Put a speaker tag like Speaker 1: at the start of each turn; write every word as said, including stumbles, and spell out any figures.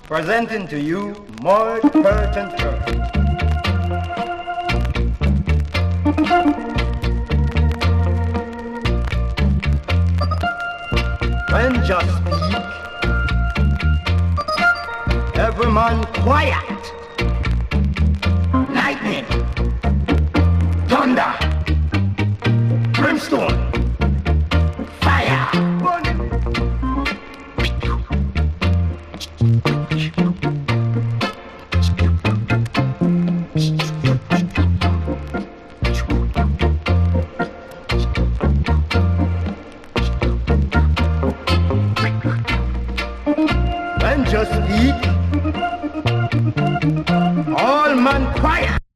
Speaker 1: presenting to you Mort Burton Church. When just speak, every man quiet. Lightning, thunder, brimstone.